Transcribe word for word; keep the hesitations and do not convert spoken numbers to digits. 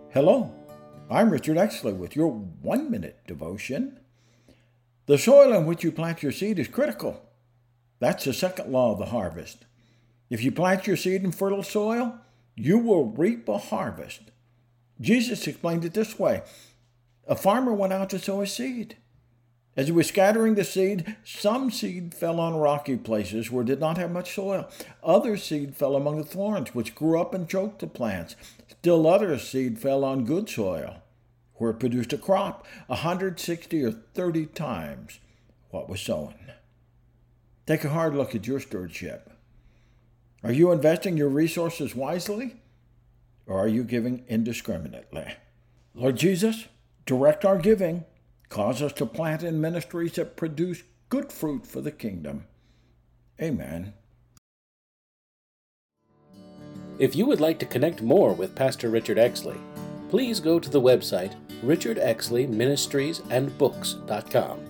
Hello, I'm Richard Exley with your one minute devotion. The soil in which you plant your seed is critical. That's the second law of the harvest. If you plant your seed in fertile soil, you will reap a harvest. Jesus explained it this way. A farmer went out to sow his seed. As he was scattering the seed, some seed fell on rocky places where it did not have much soil. Other seed fell among the thorns, which grew up and choked the plants. Still other seed fell on good soil, where it produced a crop, one hundred sixty or thirty times what was sown. Take a hard look at your stewardship. Are you investing your resources wisely, or are you giving indiscriminately? Lord Jesus, direct our giving. Cause us to plant in ministries that produce good fruit for the kingdom. Amen. If you would like to connect more with Pastor Richard Exley, please go to the website richard exley ministries and books dot com.